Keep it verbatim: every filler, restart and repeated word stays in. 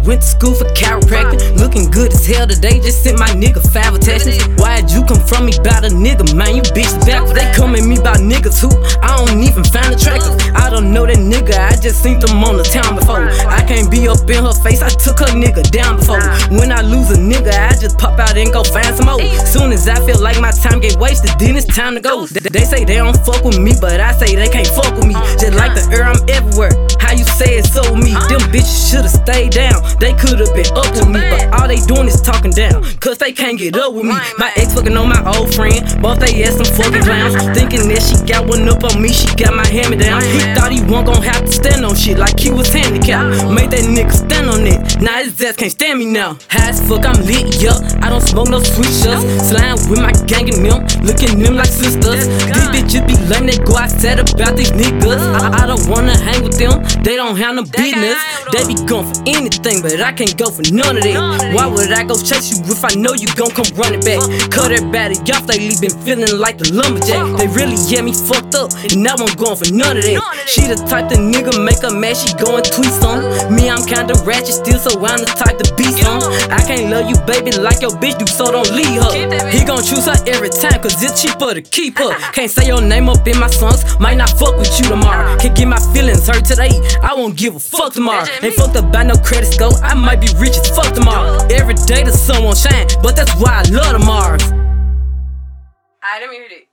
went to school for chiropractic. Looking good as hell today, just sent my nigga five attachments. Why'd you come from me about a nigga, man? You bitches back. They come at me about niggas who I don't even find attractive. I don't know that nigga, I just seen them on the town before. I can't be up in her face, I took her nigga down before. When I lose a nigga, I just pop out and go find some more. Soon as I feel like my time get wasted, then it's time to go. They say they don't fuck with me, but I say they can't fuck with me. Just like the air, I'm everywhere. How you say it so with me? Them bitches should've stayed down. They could've been up with me, but all they doing is talking down, cause they can't get up with me. My ex fucking on my old friend, both they ass some fucking clowns. Thinking that she got one up on me, she got my hand me down. He thought he wasn't gon' have to stand on shit like he was handicapped. Made that nigga stand on it, now his ass can't stand me now. High as fuck, I'm lit, yup. I don't smoke no sweet shots. Slime with my gang and them, looking them like sisters. These bitches be lame, they go outside about these niggas. I, I don't wanna hang with them, they don't have no business. They be going for anything, but I can't go for none of that. Why would I go chase you if I know you gon' come running back? Cut everybody off, they been feeling like the lumberjack. They really get me fucked up, and now I'm going for none of that. She the type the nigga make her mad, she go and tweet on. Me, I'm kinda ratchet still, so I'm the type to be some. I can't love you, baby, like your bitch do, so don't leave her. He gon' choose her every time, cause it's cheaper to keep her. Can't say your name up in my songs, might not fuck with you tomorrow. Can't get my feelings hurt today, I won't give a fuck tomorrow. Ain't fucked up by no credit score, I might be rich as fuck tomorrow. Every day the sun won't shine, but that's why I love tomorrow. Alright, let me hear this.